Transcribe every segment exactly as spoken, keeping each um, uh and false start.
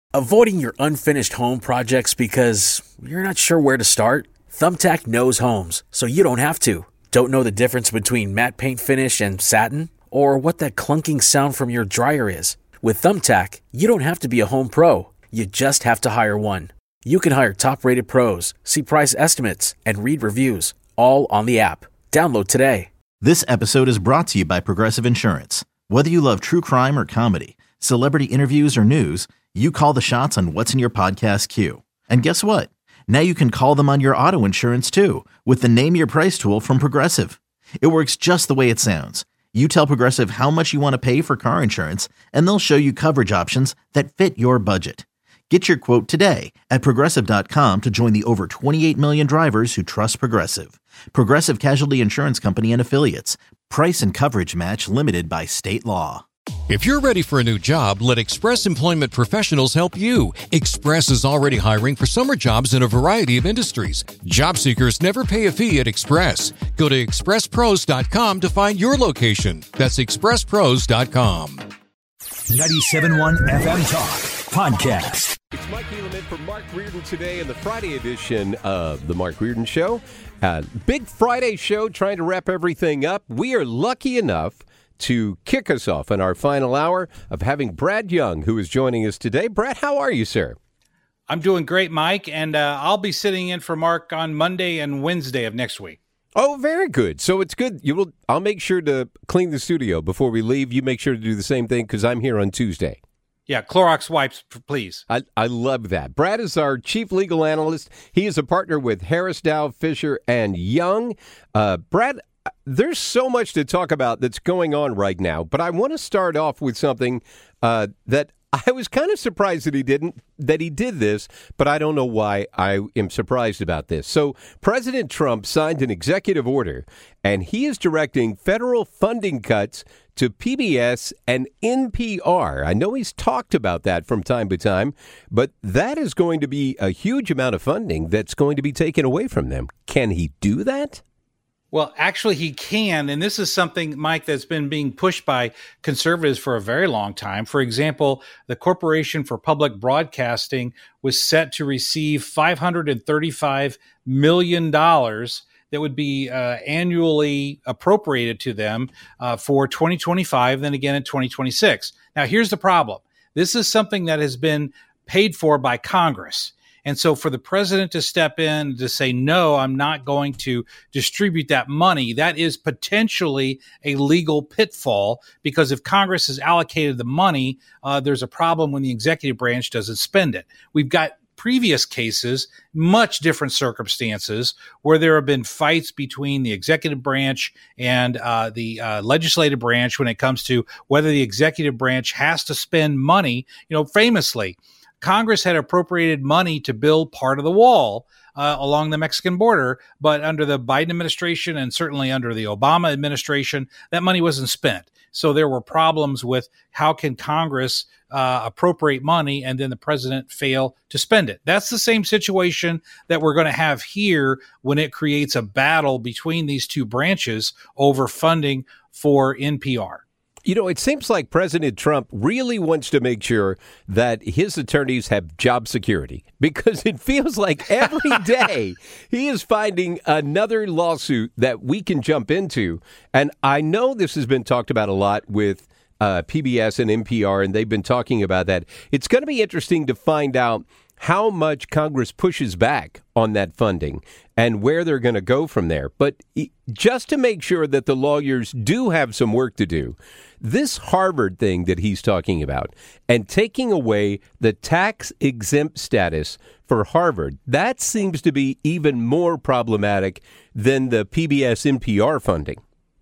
Avoiding your unfinished home projects because you're not sure where to start? Thumbtack knows homes, so you don't have to. Don't know the difference between matte paint finish and satin? Or what that clunking sound from your dryer is? With Thumbtack, you don't have to be a home pro. You just have to hire one. You can hire top-rated pros, see price estimates, and read reviews, all on the app. Download today. This episode is brought to you by Progressive Insurance. Whether you love true crime or comedy, celebrity interviews or news, you call the shots on what's in your podcast queue. And guess what? Now you can call them on your auto insurance too with the Name Your Price tool from Progressive. It works just the way it sounds. You tell Progressive how much you want to pay for car insurance, and they'll show you coverage options that fit your budget. Get your quote today at Progressive dot com to join the over twenty-eight million drivers who trust Progressive. Progressive Casualty Insurance Company and Affiliates. Price and coverage match limited by state law. If you're ready for a new job, let Express Employment Professionals help you. Express is already hiring for summer jobs in a variety of industries. Job seekers never pay a fee at Express. Go to express pros dot com to find your location. That's express pros dot com. ninety-seven point one F M Talk Podcast. It's Mike Elam in for Mark Reardon today in the Friday edition of the Mark Reardon Show. Uh, big Friday show trying to wrap everything up. We are lucky enough to kick us off in our final hour of having Brad Young, who is joining us today. Brad, how are you, sir? I'm doing great, Mike, and uh, I'll be sitting in for Mark on Monday and Wednesday of next week. Oh, very good. So it's good. You will. I'll make sure to clean the studio before we leave. You make sure to do the same thing because I'm here on Tuesday. Yeah, Clorox wipes, please. I, I love that. Brad is our chief legal analyst. He is a partner with Harris, Dow, Fisher, and Young. Uh, Brad, there's so much to talk about that's going on right now, but I want to start off with something uh, that I was kind of surprised that he didn't, that he did this, but I don't know why I am surprised about this. So President Trump signed an executive order, and he is directing federal funding cuts to P B S and N P R. I know he's talked about that from time to time, but that is going to be a huge amount of funding that's going to be taken away from them. Can he do that? Well, actually, he can, and this is something, Mike, that's been being pushed by conservatives for a very long time. For example, the Corporation for Public Broadcasting was set to receive five hundred thirty-five million dollars that would be uh, annually appropriated to them uh, for twenty twenty-five, then again in twenty twenty-six. Now, here's the problem. This is something that has been paid for by Congress. And so for the president to step in to say, no, I'm not going to distribute that money, that is potentially a legal pitfall, because if Congress has allocated the money, uh, there's a problem when the executive branch doesn't spend it. We've got previous cases, much different circumstances, where there have been fights between the executive branch and uh, the uh, legislative branch when it comes to whether the executive branch has to spend money. You know, famously, Congress had appropriated money to build part of the wall uh, along the Mexican border, but under the Biden administration and certainly under the Obama administration, that money wasn't spent. So there were problems with how can Congress uh, appropriate money and then the president fail to spend it. That's the same situation that we're going to have here when it creates a battle between these two branches over funding for N P R. You know, it seems like President Trump really wants to make sure that his attorneys have job security, because it feels like every day he is finding another lawsuit that we can jump into. And I know this has been talked about a lot with uh, P B S and N P R, and they've been talking about that. It's going to be interesting to find out how much Congress pushes back on that funding and where they're going to go from there. But just to make sure that the lawyers do have some work to do, this Harvard thing that he's talking about and taking away the tax exempt status for Harvard, that seems to be even more problematic than the P B S N P R funding.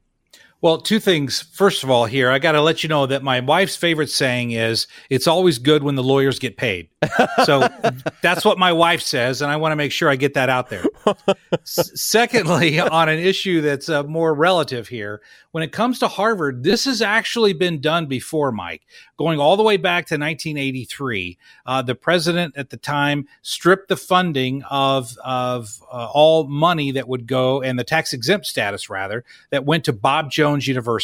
Well, two things. First of all, here, I got to let you know that my wife's favorite saying is, it's always good when the lawyers get paid. So that's what my wife says, and I want to make sure I get that out there. S- secondly, on an issue that's uh, more relative here, when it comes to Harvard, this has actually been done before, Mike. Going all the way back to nineteen eighty-three, uh, the president at the time stripped the funding of, of uh, all money that would go, and the tax exempt status, rather, that went to Bob Jones University.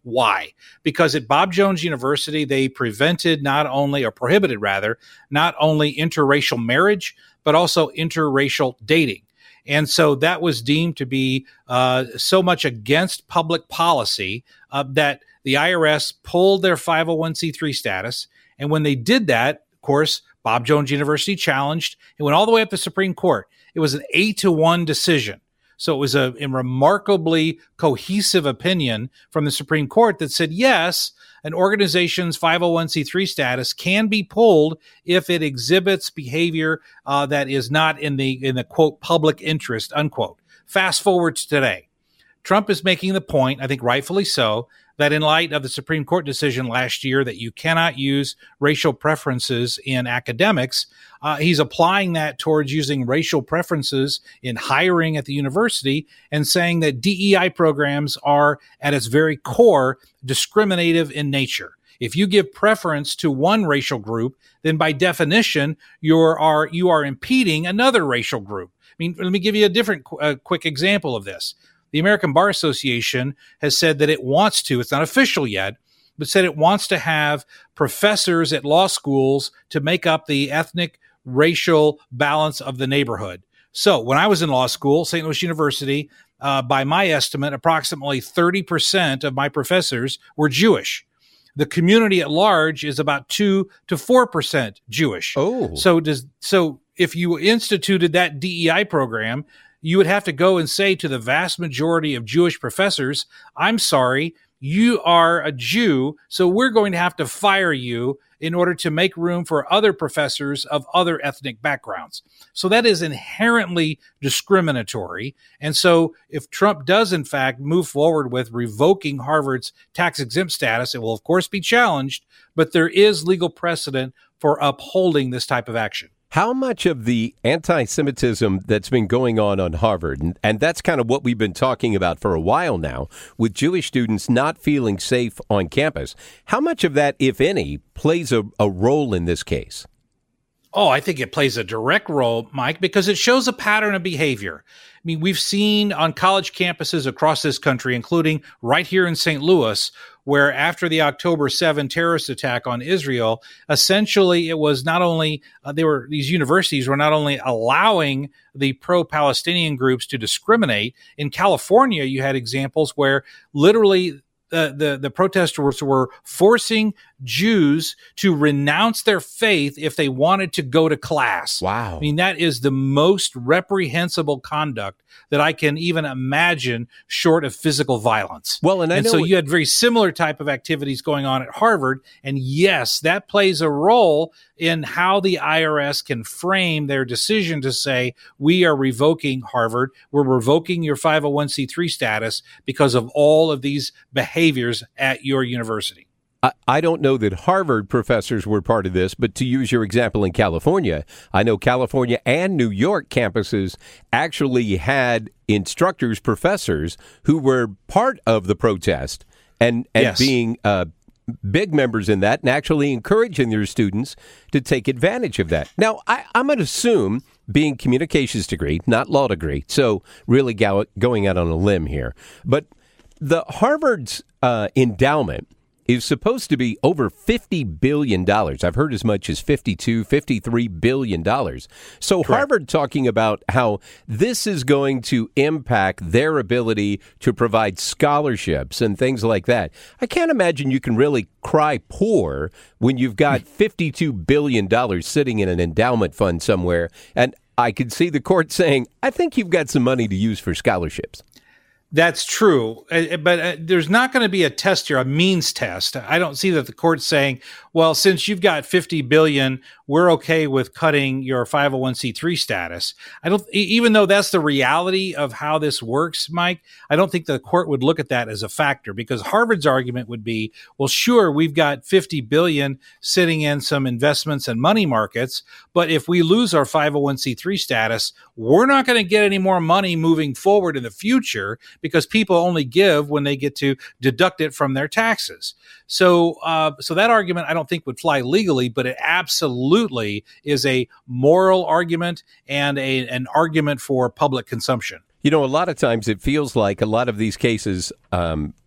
Why? Because at Bob Jones University, they prevented not only, or prohibited rather, not only interracial marriage, but also interracial dating. And so that was deemed to be uh, so much against public policy uh, that the I R S pulled their five oh one c three status. And when they did that, of course, Bob Jones University challenged. It went all the way up to the Supreme Court. It was an eight to one decision. So it was a, a remarkably cohesive opinion from the Supreme Court that said, yes, an organization's five oh one c three status can be pulled if it exhibits behavior uh, that is not in the, in the, quote, public interest, unquote. Fast forward to today. Trump is making the point, I think rightfully so, that in light of the Supreme Court decision last year that you cannot use racial preferences in academics, uh, he's applying that towards using racial preferences in hiring at the university and saying that D E I programs are at its very core discriminative in nature. If you give preference to one racial group, then by definition, you are, you are impeding another racial group. I mean, let me give you a different uh, quick example of this. The American Bar Association has said that it wants to, it's not official yet, but said it wants to have professors at law schools to make up the ethnic, racial balance of the neighborhood. So when I was in law school, Saint Louis University, uh, by my estimate, approximately thirty percent of my professors were Jewish. The community at large is about two to four percent Jewish. Oh. So does, so if you instituted that D E I program, you would have to go and say to the vast majority of Jewish professors, I'm sorry, you are a Jew, so we're going to have to fire you in order to make room for other professors of other ethnic backgrounds. So that is inherently discriminatory. And so if Trump does, in fact, move forward with revoking Harvard's tax-exempt status, it will, of course, be challenged, but there is legal precedent for upholding this type of action. How much of the anti-Semitism that's been going on on Harvard, and, and that's kind of what we've been talking about for a while now, with Jewish students not feeling safe on campus, how much of that, if any, plays a, a role in this case? Oh, I think it plays a direct role, Mike, because it shows a pattern of behavior. I mean, we've seen on college campuses across this country, including right here in Saint Louis, where after the October seventh terrorist attack on Israel, essentially it was not only, uh, they were, these universities were not only allowing the pro-Palestinian groups to discriminate. In California, you had examples where literally the, the, the protesters were forcing Jews to renounce their faith if they wanted to go to class. Wow. I mean, that is the most reprehensible conduct that I can even imagine short of physical violence. Well, and I and know so you had very similar type of activities going on at Harvard. And yes, that plays a role in how the I R S can frame their decision to say, we are revoking Harvard. We're revoking your five oh one c three status because of all of these behaviors at your university. I don't know that Harvard professors were part of this, but to use your example in California, I know California and New York campuses actually had instructors, professors who were part of the protest and, and yes. being uh, big members in that and actually encouraging their students to take advantage of that. Now, I, I'm going to assume being communications degree, not law degree, so really go, going out on a limb here, but the Harvard's uh, endowment is supposed to be over fifty billion dollars. I've heard as much as fifty-two, fifty-three billion dollars. So Correct. Harvard talking about how this is going to impact their ability to provide scholarships and things like that. I can't imagine you can really cry poor when you've got fifty-two billion dollars sitting in an endowment fund somewhere. And I could see the court saying, I think you've got some money to use for scholarships. That's true, uh, but uh, there's not going to be a test here, a means test. I don't see that the court's saying, well, since you've got fifty billion dollars, we're okay with cutting your five oh one c three status. I don't, even though that's the reality of how this works, Mike, I don't think the court would look at that as a factor, because Harvard's argument would be, well, sure, we've got fifty billion dollars sitting in some investments and money markets, but if we lose our five oh one c three status, we're not going to get any more money moving forward in the future, because people only give when they get to deduct it from their taxes. So, uh, so that argument I don't think would fly legally, but it absolutely is a moral argument and a, an argument for public consumption. You know, a lot of times it feels like a lot of these cases um,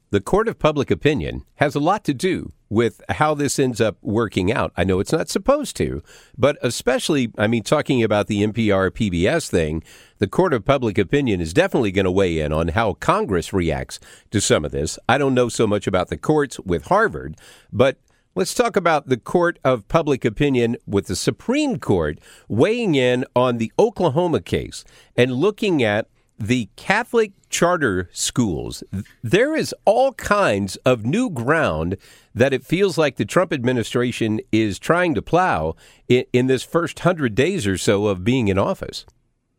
the court of public opinion has a lot to do with how this ends up working out. I know it's not supposed to, but especially, I mean, talking about the N P R P B S thing, the court of public opinion is definitely going to weigh in on how Congress reacts to some of this. I don't know so much about the courts with Harvard, but let's talk about the court of public opinion with the Supreme Court weighing in on the Oklahoma case and looking at the Catholic charter schools. There is all kinds of new ground that it feels like the Trump administration is trying to plow in, in this first hundred days or so of being in office.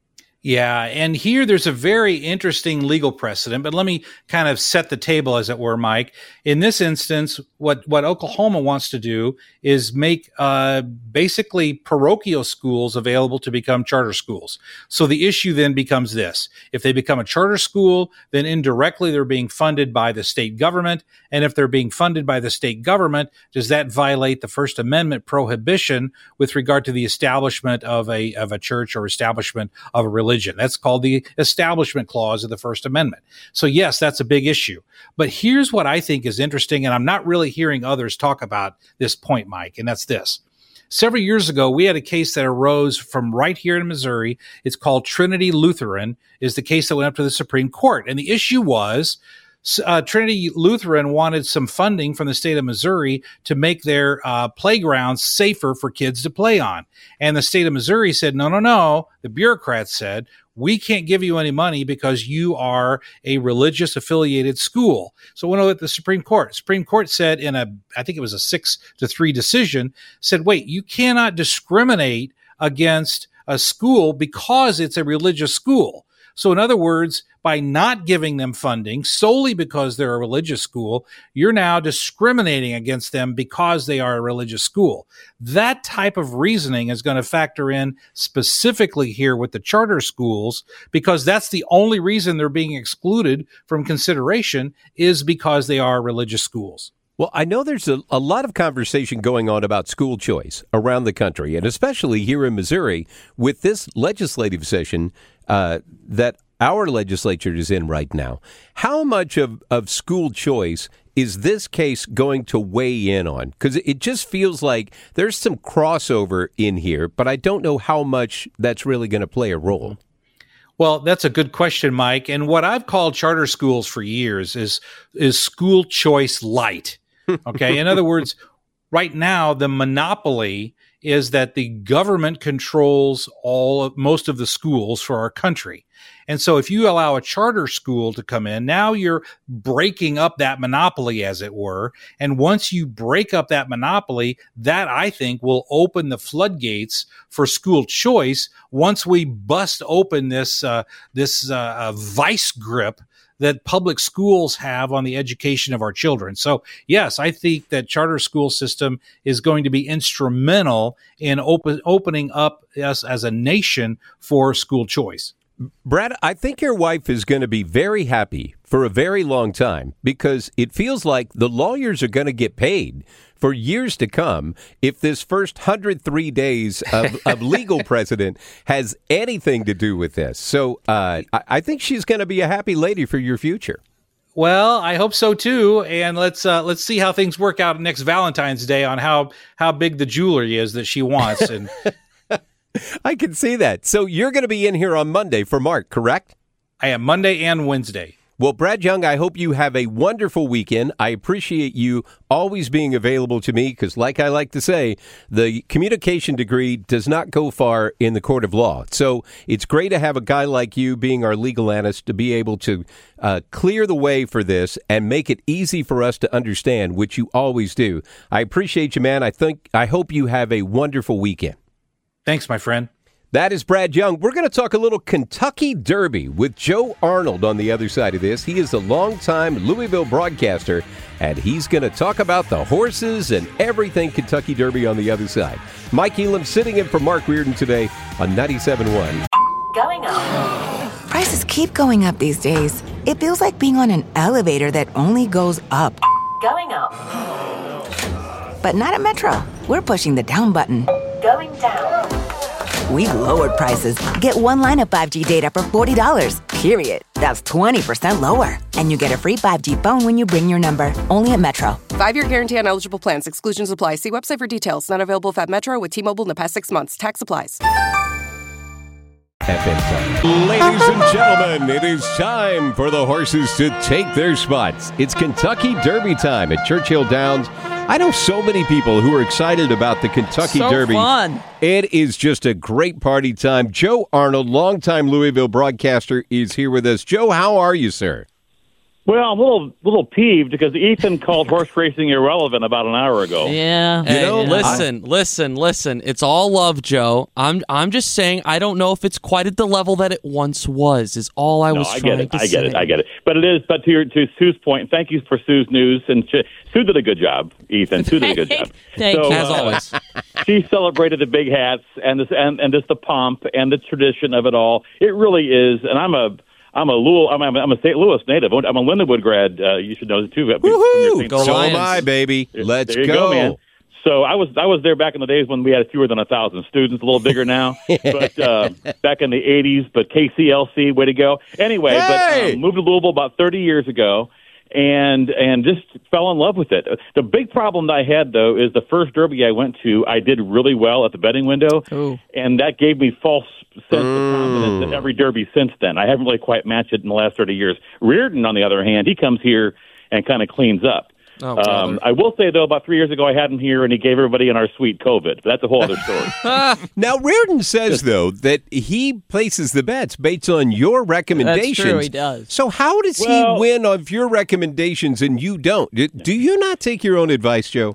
Yeah, and here there's a very interesting legal precedent, but let me kind of set the table, as it were, Mike. In this instance, what, what Oklahoma wants to do is make uh, basically parochial schools available to become charter schools. So the issue then becomes this. If they become a charter school, then indirectly they're being funded by the state government. And if they're being funded by the state government, does that violate the First Amendment prohibition with regard to the establishment of a, of a church or establishment of a religion? That's called the Establishment Clause of the First Amendment. So yes, that's a big issue. But here's what I think is interesting, and I'm not really hearing others talk about this point, Mike, and that's this. Several years ago, we had a case that arose from right here in Missouri. It's called Trinity Lutheran, is the case that went up to the Supreme Court. And the issue was Uh, Trinity Lutheran wanted some funding from the state of Missouri to make their uh, playgrounds safer for kids to play on. And the state of Missouri said, no, no, no. The bureaucrats said, we can't give you any money because you are a religious affiliated school. So when I went to the Supreme Court, Supreme Court said in a, I think it was a six to three decision, said, wait, you cannot discriminate against a school because it's a religious school. So in other words, by not giving them funding solely because they're a religious school, you're now discriminating against them because they are a religious school. That type of reasoning is going to factor in specifically here with the charter schools, because that's the only reason they're being excluded from consideration is because they are religious schools. Well, I know there's a, a lot of conversation going on about school choice around the country, and especially here in Missouri with this legislative session uh, that our legislature is in right now. How much of, of school choice is this case going to weigh in on? Because it just feels like there's some crossover in here, but I don't know how much that's really going to play a role. Well, that's a good question, Mike. And what I've called charter schools for years is is school choice light. Okay. In other words, right now, the monopoly is that the government controls all of most of the schools for our country. And so if you allow a charter school to come in, now you're breaking up that monopoly, as it were. And once you break up that monopoly, that I think will open the floodgates for school choice once we bust open this, uh, this, uh, uh, vice grip that public schools have on the education of our children. So, yes, I think that charter school system is going to be instrumental in open, opening up us as a nation for school choice. Brad, I think your wife is going to be very happy for a very long time because it feels like the lawyers are going to get paid for years to come if this first one hundred three days of, of legal precedent has anything to do with this. So uh, I, I think she's going to be a happy lady for your future. Well, I hope so too, and let's uh, let's see how things work out next Valentine's Day on how how big the jewelry is that she wants. And I can see that. So you're going to be in here on Monday for Mark, correct? I am Monday and Wednesday. Well, Brad Young, I hope you have a wonderful weekend. I appreciate you always being available to me because, like I like to say, the communication degree does not go far in the court of law. So it's great to have a guy like you being our legal analyst to be able to uh, clear the way for this and make it easy for us to understand, which you always do. I appreciate you, man. I think I hope you have a wonderful weekend. Thanks, my friend. That is Brad Young. We're going to talk a little Kentucky Derby with Joe Arnold on the other side of this. He is a longtime Louisville broadcaster, and he's going to talk about the horses and everything Kentucky Derby on the other side. Mike Elam sitting in for Mark Reardon today on ninety-seven point one. Going up. Prices keep going up these days. It feels like being on an elevator that only goes up. Going up. But not at Metro. We're pushing the down button. Going down. We've lowered prices. Get one line of five G data for forty dollars, period. That's twenty percent lower. And you get a free five G phone when you bring your number. Only at Metro. Five-year guarantee on eligible plans. Exclusions apply. See website for details. Not available if at Metro with T-Mobile in the past six months. Tax applies. F M time. Ladies and gentlemen, it is time for the horses to take their spots. It's Kentucky Derby time at Churchill Downs. I know so many people who are excited about the Kentucky so Derby. Fun. It is just a great party time. Joe Arnold, longtime Louisville broadcaster, is here with us. Joe, how are you, sir? Well, I'm a little little peeved because Ethan called horse racing irrelevant about an hour ago. Yeah. Hey, You know, listen, I- listen, listen. It's all love, Joe. I'm I'm just saying I don't know if it's quite at the level that it once was, is all I No, was I trying get it. to I say. get it. I get it. But it is. But to your, to Sue's point, thank you for Sue's news, and she, Sue did a good job. Ethan, Sue did a good job. Thank so, you. As uh, always. She celebrated the big hats and this and, and just the pomp and the tradition of it all. It really is. And I'm a I'm a Louis, I'm, I'm a Saint Louis native. I'm a Lindenwood grad. Uh, you should know it too. Woohoo! Go So Lions. am I, baby. Let's there you go. go, man. So I was I was there back in the days when we had fewer than a thousand students, a little bigger now, but uh, back in the eighties. But K C L C, way to go! Anyway, Hey! but um, moved to Louisville about thirty years ago, and and just fell in love with it. The big problem that I had though is the first Derby I went to, I did really well at the betting window, Ooh. and that gave me false sense of confidence in every Derby since then. I haven't really quite matched it in the last thirty years. Reardon, on the other hand, he comes here and kind of cleans up. Oh, um, brother. I will say, though, about three years ago, I had him here, and he gave everybody in our suite COVID. But that's a whole other story. Now, Reardon says, though, that he places the bets based on your recommendations. That's true, he does. So how does Well- he win of your recommendations and you don't? Do- Do you not take your own advice, Joe?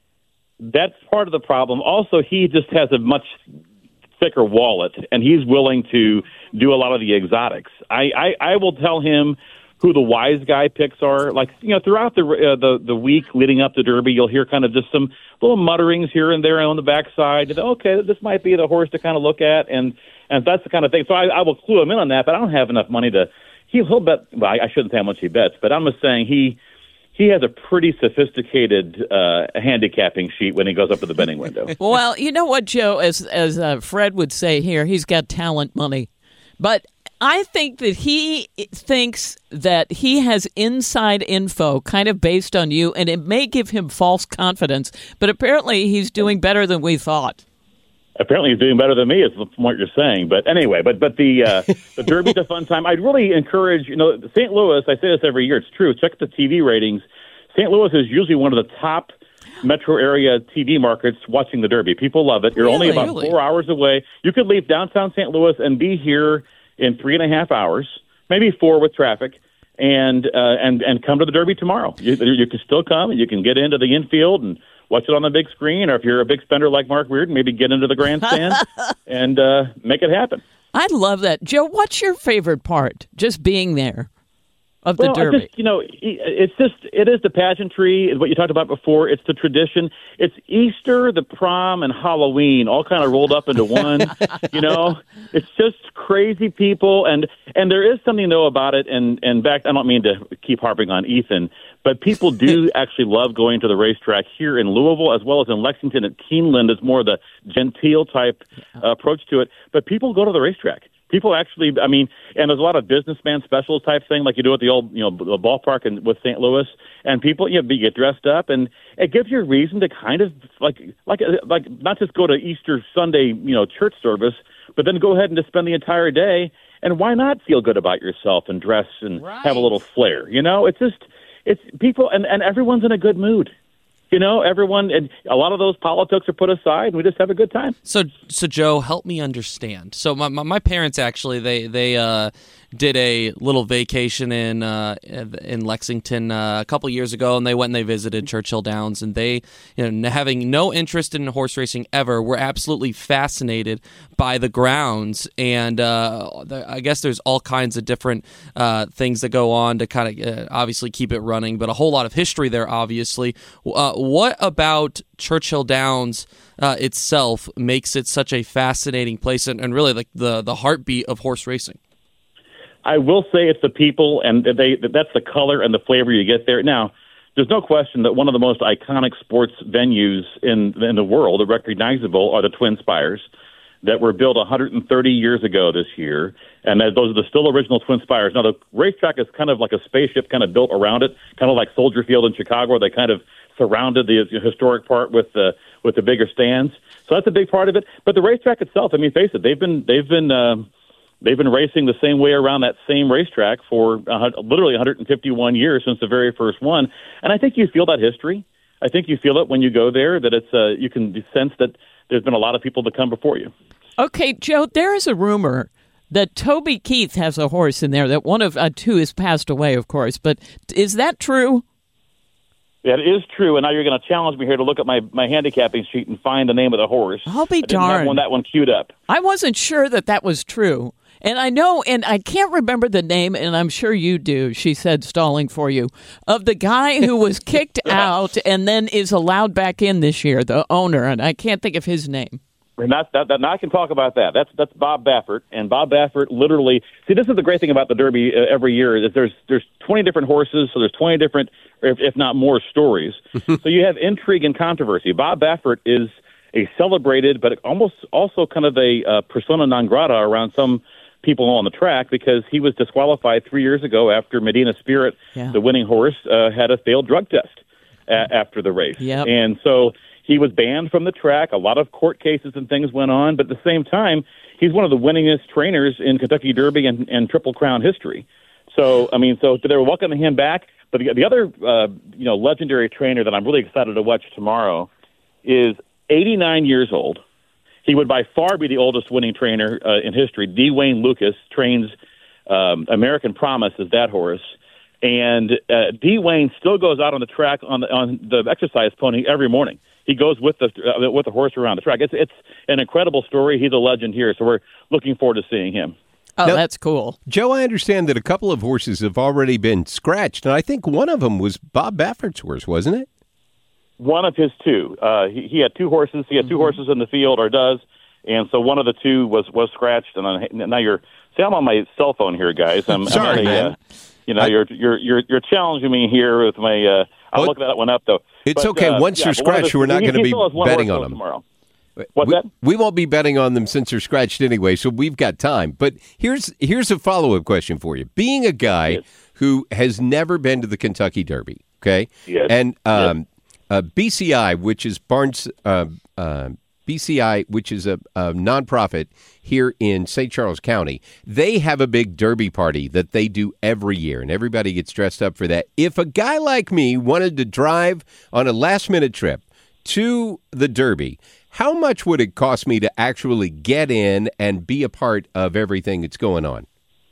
That's part of the problem. Also, he just has a much thicker wallet, and he's willing to do a lot of the exotics. I, I, I will tell him who the wise guy picks are. Like, you know, throughout the uh, the the week leading up to Derby, you'll hear kind of just some little mutterings here and there on the backside. Okay, this might be the horse to kind of look at, and and that's the kind of thing. So I, I will clue him in on that, but I don't have enough money to. He'll, he'll bet. Well, I, I shouldn't say how much he bets, but I'm just saying he. He has a pretty sophisticated uh, handicapping sheet when he goes up to the betting window. Well, you know what, Joe, as as uh, Fred would say here, he's got talent money. But I think that he thinks that he has inside info kind of based on you, and it may give him false confidence. But apparently he's doing better than we thought. Apparently, he's doing better than me, is from what you're saying. But anyway, but but the uh, the Derby's a fun time. I'd really encourage, you know, Saint Louis. I say this every year. It's true. Check the T V ratings. Saint Louis is usually one of the top metro area T V markets watching the Derby. People love it. You're only Really? about Really? four hours away. You could leave downtown Saint Louis and be here in three and a half hours, maybe four with traffic, and uh, and and come to the Derby tomorrow. You, you can still come, and you can get into the infield and watch it on the big screen, or if you're a big spender like Mark Reardon, maybe get into the grandstand and uh, make it happen. I love that. Joe, what's your favorite part? Just being there of the Well, I Derby. just, you know, it's just, it is the pageantry, what you talked about before. It's the tradition. It's Easter, the prom, and Halloween all kind of rolled up into one. You know, it's just crazy people. And, and there is something, though, about it. And, and back, I don't mean to keep harping on Ethan, but people do actually love going to the racetrack here in Louisville as well as in Lexington at Keeneland. It's more the genteel type uh, approach to it. But people go to the racetrack. People actually, I mean, and there's a lot of businessman specials type thing, like you do at the old, you know, the ballpark in, with Saint Louis, and people, you know, you get dressed up, and it gives you a reason to kind of like, like, like, not just go to Easter Sunday, you know, church service, but then go ahead and just spend the entire day. And why not feel good about yourself and dress and Right. have a little flair? You know, it's just, it's people, and, and everyone's in a good mood. You know, everyone, and a lot of those politics are put aside, and we just have a good time. So, so Joe, help me understand. So, my my, my parents actually they they uh, did a little vacation in uh, in Lexington uh, a couple years ago, and they went and they visited Churchill Downs, and they, you know, having no interest in horse racing ever, were absolutely fascinated by the grounds, and uh, the, I guess there's all kinds of different uh, things that go on to kind of uh, obviously keep it running, but a whole lot of history there, obviously. Uh, what about Churchill Downs uh, itself makes it such a fascinating place and, and really like the, the heartbeat of horse racing? I will say it's the people, and they that's the color and the flavor you get there. Now, there's no question that one of the most iconic sports venues in in the world, the recognizable, are the Twin Spires. that were built one hundred thirty years ago this year, and that those are the still original Twin Spires. Now, the racetrack is kind of like a spaceship kind of built around it, kind of like Soldier Field in Chicago, where they kind of surrounded the historic part with the with the bigger stands. So that's a big part of it. But the racetrack itself, I mean, face it, they've been they've been um, they've been racing the same way around that same racetrack for uh, literally one hundred fifty-one years since the very first one. And I think you feel that history. I think you feel it when you go there, that it's uh, you can sense that there's been a lot of people to come before you. Okay, Joe, there is a rumor that Toby Keith has a horse in there, that one of uh, two has passed away, of course. But is that true? Yeah, it is true, and now you're going to challenge me here to look at my, my handicapping sheet and find the name of the horse. I'll be I didn't darned. have one, that one queued up. I wasn't sure that that was true. And I know, and I can't remember the name, and I'm sure you do, she said, stalling for you, of the guy who was kicked out and then is allowed back in this year, the owner, and I can't think of his name. And that, that, that, now I can talk about that. That's that's Bob Baffert, and Bob Baffert literally. See, this is the great thing about the Derby uh, every year is that there's there's twenty different horses, so there's twenty different, if, if not more, stories. So you have intrigue and controversy. Bob Baffert is a celebrated, but almost also kind of a uh, persona non grata around some people on the track because he was disqualified three years ago after Medina Spirit, yeah. the winning horse, uh, had a failed drug test a- after the race, yep. and so. He was banned from the track. A lot of court cases and things went on, but at the same time, he's one of the winningest trainers in Kentucky Derby and, and Triple Crown history. So, I mean, so they were welcoming him back. But the, the other, uh, you know, legendary trainer that I'm really excited to watch tomorrow is eighty-nine years old. He would by far be the oldest winning trainer uh, in history. D. Wayne Lucas trains um, American Promise as that horse. And uh, D. Wayne still goes out on the track on the, on the exercise pony every morning. He goes with the uh, with the horse around the track. It's it's an incredible story. He's a legend here, so we're looking forward to seeing him. Oh, Now, that's cool. Joe, I understand that a couple of horses have already been scratched, and I think one of them was Bob Baffert's horse, wasn't it? One of his two. Uh, he, he had two horses. He had two mm-hmm. horses in the field, or does, and so one of the two was, was scratched. And I, now you're see, I'm on my cell phone here, guys. I'm sorry, I'm man. Uh, you know, I, you're you're you're you're challenging me here with my. Uh, I'll well, look that one up though. It's but, okay. Uh, Once yeah, they're scratched, we're not going to be betting on them. Tomorrow. What's we, that? We won't be betting on them since they're scratched anyway, so we've got time. But here's here's a follow-up question for you. Being a guy yes. who has never been to the Kentucky Derby, okay? Yes. And um, yes. uh, B C I, which is Barnes uh, uh, B C I, which is a, a nonprofit here in Saint Charles County, they have a big Derby party that they do every year, and everybody gets dressed up for that. If a guy like me wanted to drive on a last-minute trip to the Derby, how much would it cost me to actually get in and be a part of everything that's going on?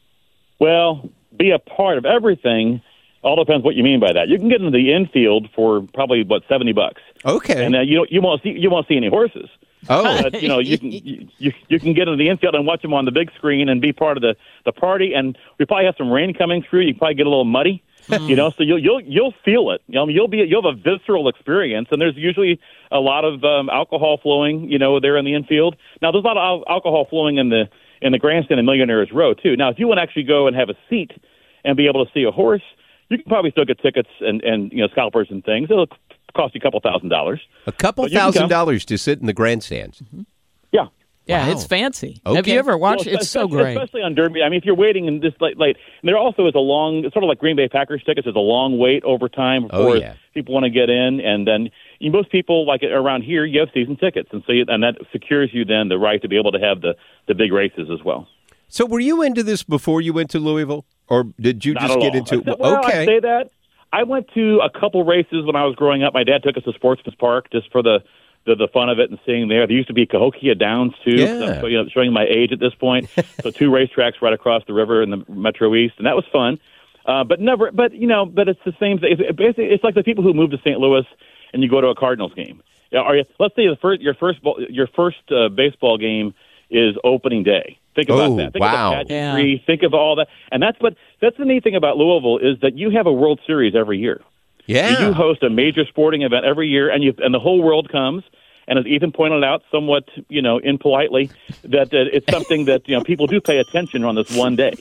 Well, be a part of everything all depends what you mean by that. You can get into the infield for probably, what, seventy bucks. Okay. And uh, you you won't see you won't see any horses. Oh. But, you know, you can you, you, you can get into the infield and watch them on the big screen and be part of the, the party. And we probably have some rain coming through. You can probably get a little muddy. You know, so you'll you'll you'll feel it. You know, you'll be you'll have a visceral experience, and there's usually a lot of um, alcohol flowing. You know, there in the infield. Now, there's a lot of alcohol flowing in the in the grandstand in Millionaires Row too. Now, if you want to actually go and have a seat and be able to see a horse, you can probably still get tickets and and you know scalpers and things. It'll cost you a couple thousand dollars. A couple thousand dollars to sit in the grandstands. Mm-hmm. Yeah. Yeah, Wow. It's fancy. Okay. Have you ever watched Well, it? It's so especially- great. Especially on Derby. I mean, if you're waiting in this late, late, and there also is a long, it's sort of like Green Bay Packers tickets. There's a long wait over time before Oh, yeah. people want to get in, and then you, most people like around here, you have season tickets, and so you, and that secures you then the right to be able to have the the big races as well. So, were you into this before you went to Louisville, or did you Not just at get all. into? Except- well, okay. I say that. I went to a couple races when I was growing up. My dad took us to Sportsman's Park just for the The, the fun of it and seeing there. There used to be Cahokia Downs, too. Yeah. So, you know, showing my age at this point. So two racetracks right across the river in the Metro East, and that was fun. Uh, but never, but, you know, but it's the same thing. It's, basically, it's like the people who move to Saint Louis and you go to a Cardinals game. You know, are you, let's say the first, your first ball, your first uh, baseball game is opening day. Think about Oh, that. Think wow. of the pageantry. Yeah. Think of all that. And that's what, that's the neat thing about Louisville is that you have a World Series every year. Yeah. You do host a major sporting event every year, and you and the whole world comes. And as Ethan pointed out, somewhat, you know, impolitely, that uh, it's something that, you know, people do pay attention on this one day.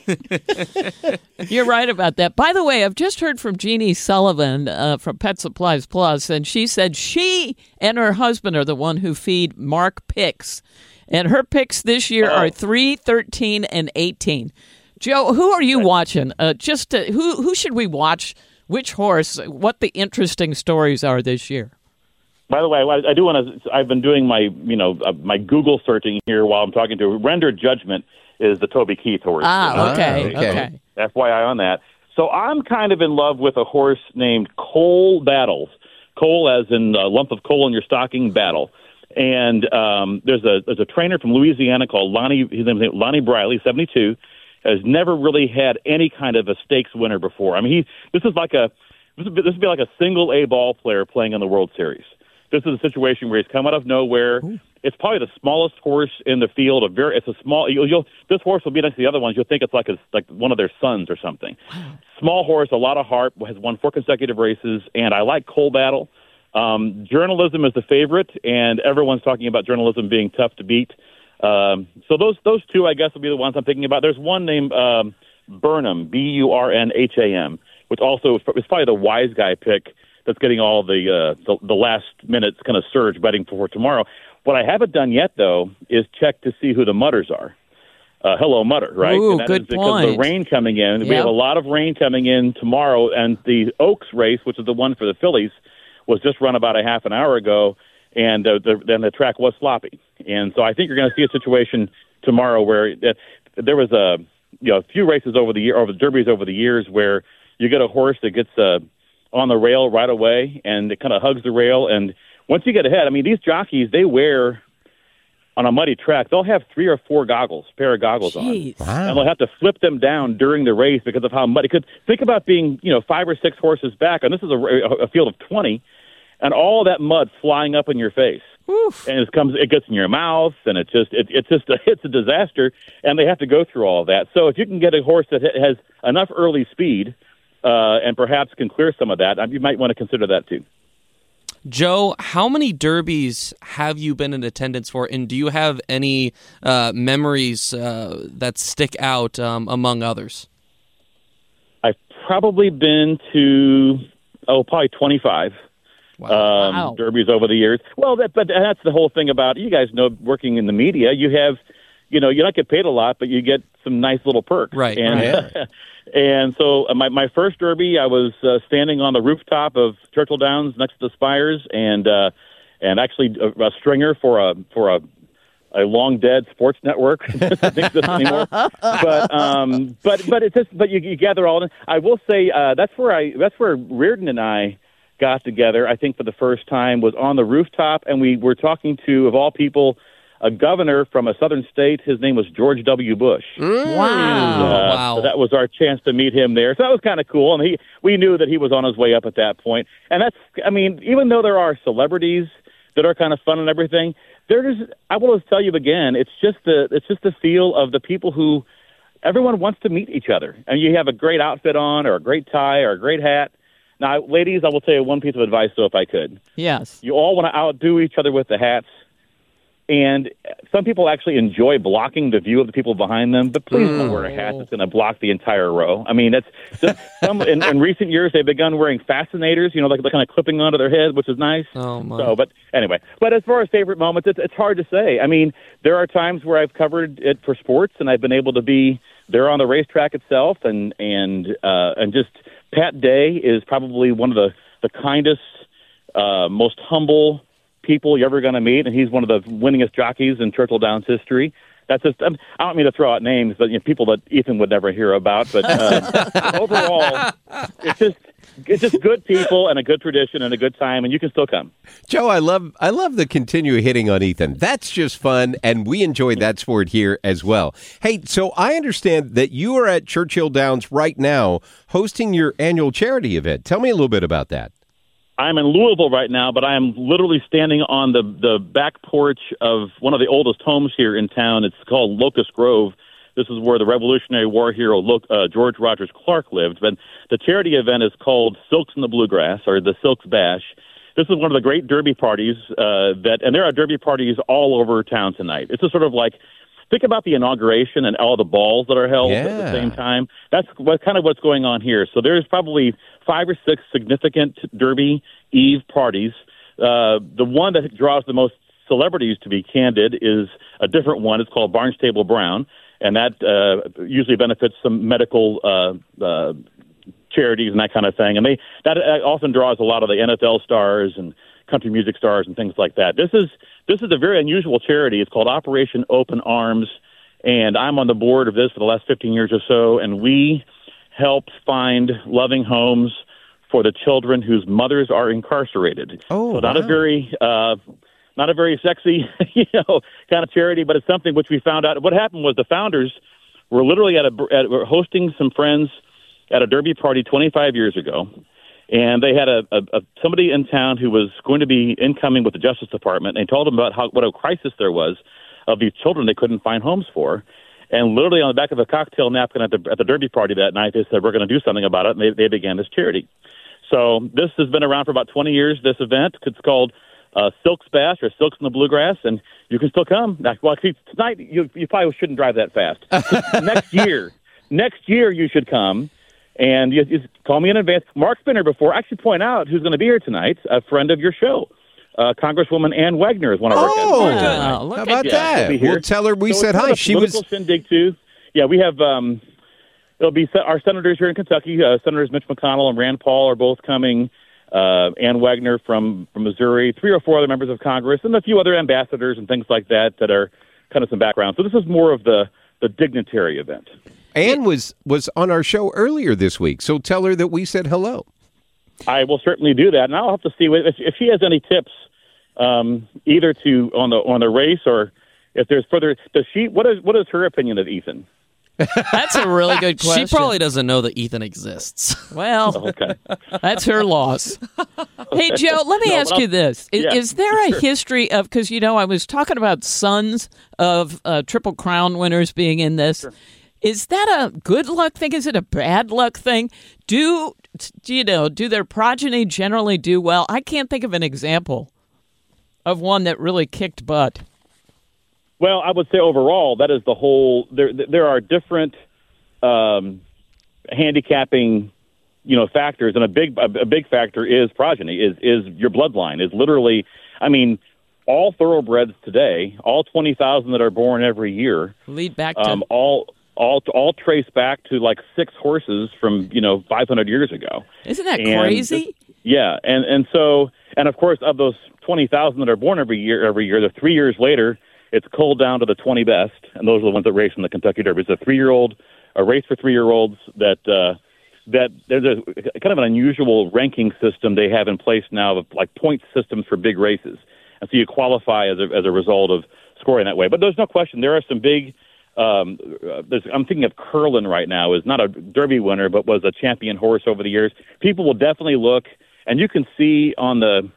You're right about that. By the way, I've just heard from Jeannie Sullivan uh, from Pet Supplies Plus, and she said she and her husband are the one who feed Mark Picks. And her picks this year Oh. are three, thirteen, and eighteen. Joe, who are you watching? Uh, just uh, who who should we watch? Which horse? What the interesting stories are this year? By the way, I, I do want to. I've been doing my, you know, uh, my Google searching here while I'm talking to. Render Judgment is the Toby Keith horse. Ah, okay, Uh, okay. F Y I on that. So I'm kind of in love with a horse named Cole Battles. Coal, as in a lump of coal in your stocking, battle. And um, there's a there's a trainer from Louisiana called Lonnie. His name is Lonnie Briley, seventy-two. Has never really had any kind of a stakes winner before. I mean, he this is like a this would be, this would be like a single A ball player playing in the World Series. This is a situation where he's come out of nowhere. Ooh. It's probably the smallest horse in the field. A very it's a small. You'll, you'll this horse will be next to the other ones. You'll think it's like a, like one of their sons or something. Small horse, a lot of heart. Has won four consecutive races, and I like Coal Battle. Um, journalism is the favorite, and everyone's talking about journalism being tough to beat. Um, so those those two, I guess, will be the ones I'm thinking about. There's one named um, Burnham, B U R N H A M, which also is probably the wise guy pick that's getting all the uh, the, the last minutes kind of surge betting for tomorrow. What I haven't done yet, though, is check to see who the Mutters are. Uh, hello, Mutter, right? Ooh, and that good is because point. of the rain coming in. Yep. We have a lot of rain coming in tomorrow, and the Oaks race, which is the one for the fillies, was just run about a half an hour ago, and uh, the, then the track was sloppy. And so I think you're going to see a situation tomorrow where uh, there was a you know a few races over the year, over the derbies over the years, where you get a horse that gets uh, on the rail right away, and it kind of hugs the rail. And once you get ahead, I mean, these jockeys, they wear on a muddy track, they'll have three or four goggles, pair of goggles Jeez. on, Wow. and they'll have to flip them down during the race because of how muddy. Because think about being, you know, five or six horses back, and this is a, a field of twenty, and all that mud flying up in your face, Oof. and it comes, it gets in your mouth, and it's just, it, it's just, a, it's a disaster, and they have to go through all of that. So if you can get a horse that ha- has enough early speed, uh, and perhaps can clear some of that, you might want to consider that too. Joe, how many derbies have you been in attendance for, and do you have any uh, memories uh, that stick out um, among others? I've probably been to, oh, probably twenty-five. Wow. Um, Wow. derbies over the years. Well, that, but that's the whole thing about, you guys know, working in the media, you have, you know, you don't get paid a lot, but you get some nice little perks. Right. And, right. and so uh, my, my first derby, I was uh, standing on the rooftop of Churchill Downs next to the Spires, and uh, and actually a, a stringer for a for a a long dead sports network. I think this anymore. But um, but but it's just but you, you gather all in. I will say uh, that's where I that's where Reardon and I got together. I think for the first time was on the rooftop, and we were talking to, of all people, a governor from a southern state. His name was George W. Bush. Wow. Uh, wow. So that was our chance to meet him there. So that was kind of cool. And he, we knew that he was on his way up at that point. And that's, I mean, even though there are celebrities that are kind of fun and everything, there's, I will just tell you again, it's just the, it's just the feel of the people who, everyone wants to meet each other. And you have a great outfit on, or a great tie, or a great hat. Now, ladies, I will tell you one piece of advice, though, if I could. Yes. You all want to outdo each other with the hats. And some people actually enjoy blocking the view of the people behind them, but please don't wear a hat that's going to block the entire row. I mean, it's just some, in, in recent years they've begun wearing fascinators, you know, like they're kind of clipping onto their head, which is nice. Oh, my. So, but anyway, but as far as favorite moments, it's, it's hard to say. I mean, there are times where I've covered it for sports, and I've been able to be there on the racetrack itself, and and uh, and just Pat Day is probably one of the the kindest, uh, most humble people you're ever going to meet, and he's one of the winningest jockeys in Churchill Downs history. That's just, I don't mean to throw out names, but you know, people that Ethan would never hear about. But uh, overall, it's just it's just good people and a good tradition and a good time, and you can still come. Joe, I love I love the continue hitting on Ethan. That's just fun, and we enjoyed that sport here as well. Hey, so I understand that you are at Churchill Downs right now hosting your annual charity event. Tell me a little bit about that. I'm in Louisville right now, but I am literally standing on the, the back porch of one of the oldest homes here in town. It's called Locust Grove. This is where the Revolutionary War hero uh, George Rogers Clark lived. But the charity event is called Silks in the Bluegrass, or the Silks Bash. This is one of the great derby parties uh, that, and there are derby parties all over town tonight. It's a sort of like, think about the inauguration and all the balls that are held Yeah. at the same time. That's what kind of what's going on here. So there's probably five or six significant Derby Eve parties. Uh, the one that draws the most celebrities, to be candid, is a different one. It's called Barnstable Brown, and that uh, usually benefits some medical uh, uh, charities and that kind of thing. And they that often draws a lot of the N F L stars and country music stars and things like that. This is this is a very unusual charity. It's called Operation Open Arms, and I'm on the board of this for the last fifteen years or so, and we help find loving homes for the children whose mothers are incarcerated. Oh, so not wow. a very uh, not a very sexy, you know, kind of charity, but it's something which we found out. What happened was the founders were literally at a at, were hosting some friends at a derby party twenty-five years ago, and they had a, a, a somebody in town who was going to be incoming with the Justice Department, and they told them about how what a crisis there was of these children they couldn't find homes for. And literally on the back of a cocktail napkin at the at the derby party that night, they said, we're going to do something about it, and they, they began this charity. So this has been around for about twenty years, this event. It's called uh, Silks Bash or Silks in the Bluegrass, and you can still come. Well, see, tonight you, you probably shouldn't drive that fast. next year, next year you should come, and you, you call me in advance. Mark's been here before. I should point out who's going to be here tonight, a friend of your show. Uh, Congresswoman Ann Wagner is one of our guests. Oh, Wow, how about Yeah, that? she'll be here. We'll tell her we So said it's kind hi. of a She was. political shindig too. Yeah, we have. Um, it'll be se- our senators here in Kentucky. Uh, Senators Mitch McConnell and Rand Paul are both coming. Uh, Ann Wagner from, from Missouri, three or four other members of Congress, and a few other ambassadors and things like that that are kind of some background. So this is more of the, the dignitary event. Ann was was on our show earlier this week, so tell her that we said hello. I will certainly do that, and I'll have to see if, if she has any tips, um, either to on the on the race or if there's further. Does she? What is what is her opinion of Ethan? That's a really good question. She probably doesn't know that Ethan exists. Well, Okay. that's her loss. Hey, Joe, let me No, ask but you I'll- this. Is, yeah, is there a sure. history of, because, you know, I was talking about sons of uh, Triple Crown winners being in this. Is that a good luck thing? Is it a bad luck thing? Do, do you know, do their progeny generally do well? I can't think of an example of one that really kicked butt. Well, I would say overall, that is the whole. There, there are different um, handicapping, you know, factors, and a big, a big factor is progeny. Is is your bloodline? Is literally, I mean, all thoroughbreds today, all twenty thousand that are born every year, Lead back to. um, all all all trace back to like six horses from you know five hundred years ago. Isn't that And crazy? this- yeah, and and so and of course of those twenty thousand that are born every year, every year, the three years later. It's culled down to the twenty best, and those are the ones that race in the Kentucky Derby. It's a three-year-old, a race for three-year-olds that uh, that there's a kind of an unusual ranking system they have in place now of like point systems for big races, and so you qualify as a as a result of scoring that way. But there's no question there are some big. Um, uh, there's, I'm thinking of Curlin right now is not a Derby winner, but was a champion horse over the years. People will definitely look, and you can see on the.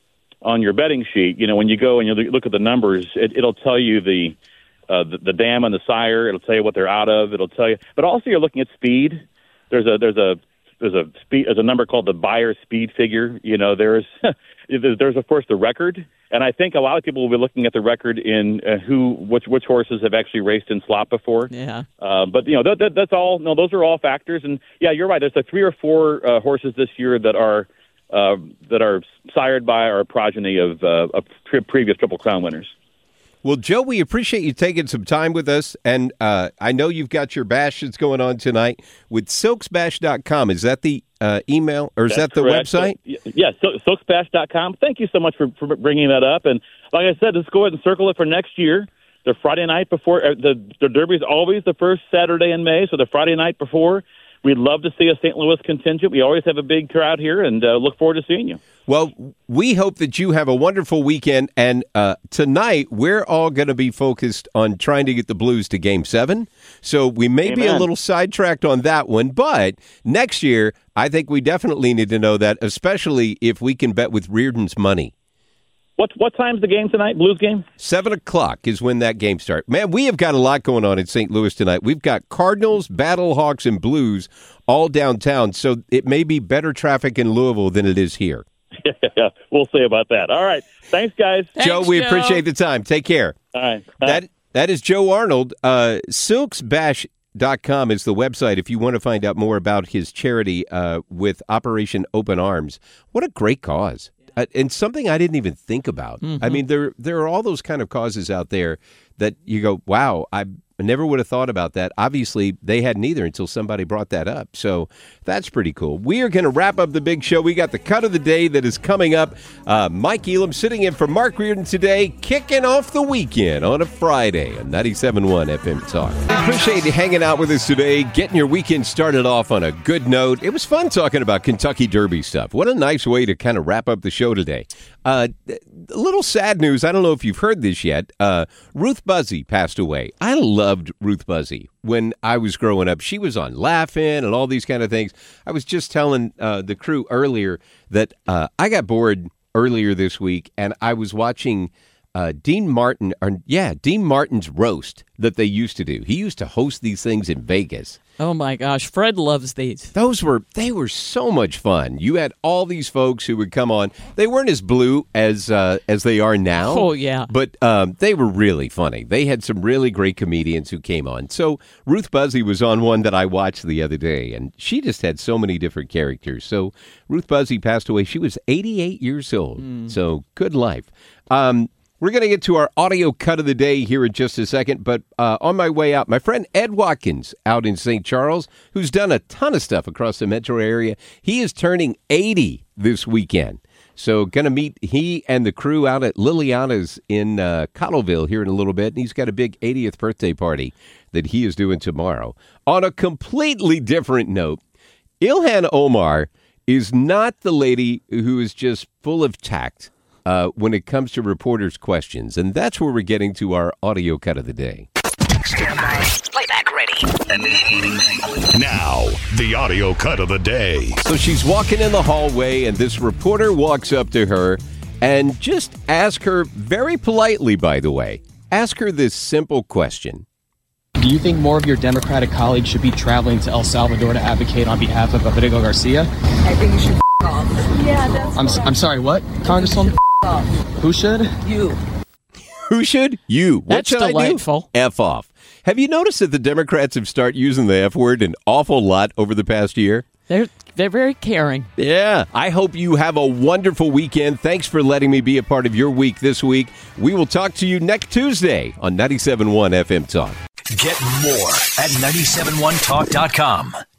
On your betting sheet, you know, when you go and you look at the numbers, it, it'll tell you the, uh, the the dam and the sire. It'll tell you what they're out of. It'll tell you, but also you're looking at speed. There's a there's a there's a speed there's a number called the Beyer speed figure. You know, there's there's of course the record, and I think a lot of people will be looking at the record in uh, who which which horses have actually raced in slot before. Yeah. Uh, but you know that, that that's all. No, those are all factors, and yeah, you're right. There's like three or four uh, horses this year that are. Uh, that are sired by our progeny of, uh, of tri- previous Triple Crown winners. Well, Joe, we appreciate you taking some time with us, and uh, I know you've got your bash that's going on tonight with silks bash dot com. Is that the uh, email, or is That's that the correct. website? So, yeah, so, silks bash dot com. Thank you so much for, for bringing that up. And like I said, let's go ahead and circle it for next year. The Friday night before, uh, the, the Derby is always the first Saturday in May, so the Friday night before. We'd love to see a Saint Louis contingent. We always have a big crowd here, and uh, look forward to seeing you. Well, we hope that you have a wonderful weekend, and uh, tonight we're all going to be focused on trying to get the Blues to Game seven, so we may Amen. be a little sidetracked on that one, but next year I think we definitely need to know that, especially if we can bet with Reardon's money. What what time's the game tonight? Blues game? Seven o'clock is when that game starts. Man, we have got a lot going on in Saint Louis tonight. We've got Cardinals, Battlehawks, and Blues all downtown, so it may be better traffic in Louisville than it is here. Yeah, we'll see about that. All right. Thanks, guys. Thanks, Joe, we Joe. appreciate the time. Take care. All right. Bye. That That is Joe Arnold. Uh, silks bash dot com is the website if you want to find out more about his charity uh, with Operation Open Arms. What a great cause. uh, and something I didn't even think about. Mm-hmm. I mean, there there are all those kind of causes out there that you go, wow, I never would have thought about that. Obviously, they hadn't either until somebody brought that up. So that's pretty cool. We are going to wrap up the big show. We got the cut of the day that is coming up. Uh, Mike Elam sitting in for Mark Reardon today, kicking off the weekend on a Friday on ninety-seven point one F M Talk. Appreciate you hanging out with us today, getting your weekend started off on a good note. It was fun talking about Kentucky Derby stuff. What a nice way to kind of wrap up the show today. Uh, a little sad news. I don't know if you've heard this yet. Uh, Ruth Buzzy passed away. I loved Ruth Buzzy when I was growing up. She was on Laugh-In and all these kind of things. I was just telling uh, the crew earlier that uh, I got bored earlier this week, and I was watching uh, Dean Martin, or yeah, Dean Martin's roast that they used to do. He used to host these things in Vegas. Oh my gosh, Fred loves these. Those were, they were so much fun. You had all these folks who would come on. They weren't as blue as uh, as they are now. Oh, yeah. But um, they were really funny. They had some really great comedians who came on. So Ruth Buzzy was on one that I watched the other day, and she just had so many different characters. So Ruth Buzzy passed away. She was eighty-eight years old. Mm. So good life. Um We're going to get to our audio cut of the day here in just a second, but uh, on my way out, my friend Ed Watkins out in Saint Charles, who's done a ton of stuff across the metro area, he is turning eighty this weekend. So going to meet he and the crew out at Liliana's in uh, Cottleville here in a little bit, and he's got a big eightieth birthday party that he is doing tomorrow. On a completely different note, Ilhan Omar is not the lady who is just full of tact Uh, when it comes to reporters' questions. And that's where we're getting to our audio cut of the day. Stand by. Playback ready. Now, the audio cut of the day. So she's walking in the hallway, and this reporter walks up to her and just ask her, very politely, by the way, ask her this simple question. Do you think more of your Democratic colleagues should be traveling to El Salvador to advocate on behalf of Rodrigo Garcia? I think you should f*** off. Yeah, that's I'm, I'm sorry, what? Congresswoman? off. Who should? You. Who should? You. What That's should delightful. I do? F off. Have you noticed that the Democrats have started using the F word an awful lot over the past year? They're they're very caring. Yeah. I hope you have a wonderful weekend. Thanks for letting me be a part of your week this week. We will talk to you next Tuesday on ninety-seven point one F M Talk. Get more at nine seven one talk dot com.